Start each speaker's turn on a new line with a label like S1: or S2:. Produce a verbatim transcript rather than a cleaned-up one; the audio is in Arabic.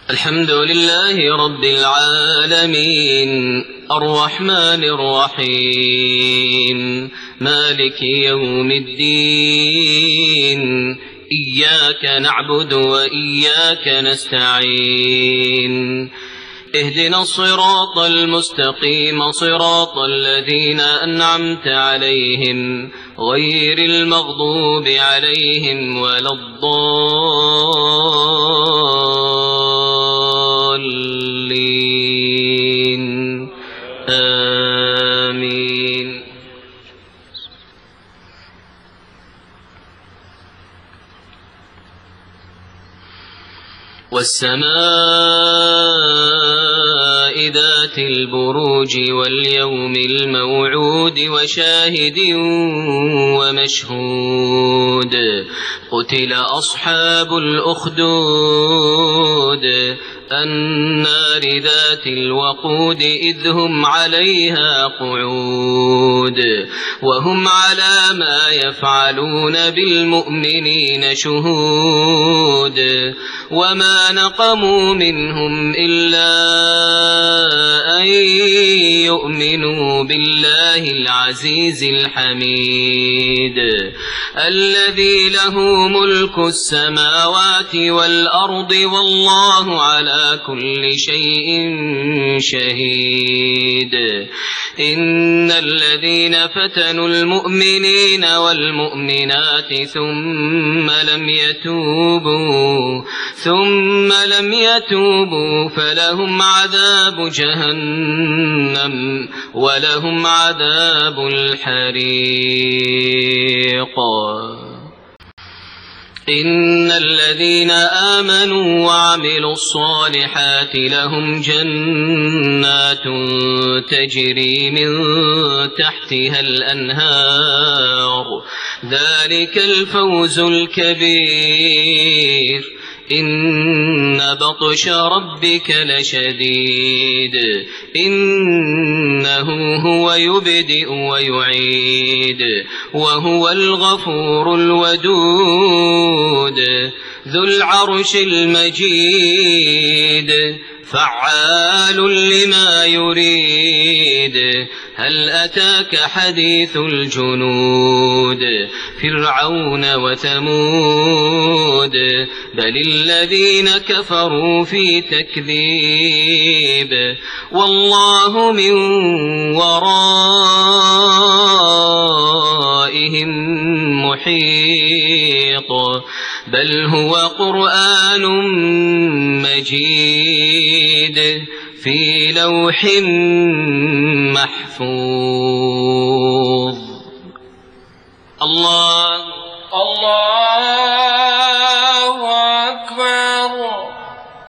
S1: الحمد لله رب العالمين الرحمن الرحيم مالك يوم الدين إياك نعبد وإياك نستعين اهدنا الصراط المستقيم صراط الذين أنعمت عليهم غير المغضوب عليهم ولا الضالين آمين. والسماء ذات البروج واليوم الموعود وشاهد ومشهود قتل أصحاب الأخدود النار ذات الوقود إذ هم عليها قعود وهم على ما يفعلون بالمؤمنين شهود وما نقموا منهم إلا أن يؤمنوا بالله العزيز الحميد الذي له ملك السماوات والأرض والله على كل شيء شهيد. إن الذين فتنوا المؤمنين والمؤمنات ثم لم يتوبوا ثم لم يتوبوا فلهم عذاب جهنم ولهم عذاب الحريق. إن الذين آمنوا وعملوا الصالحات لهم جنات تجري من تحتها الأنهار ذلك الفوز الكبير. إن بطش ربك لشديد إنه هو يبدئ ويعيد وهو الغفور الودود ذو العرش المجيد فعال لما يريد. هل أتاك حديث الجنود فرعون وثمود بل الذين كفروا في تكذيب والله من ورائهم محيط بل هو قرآن مجيد في لوح محفوظ. الله الله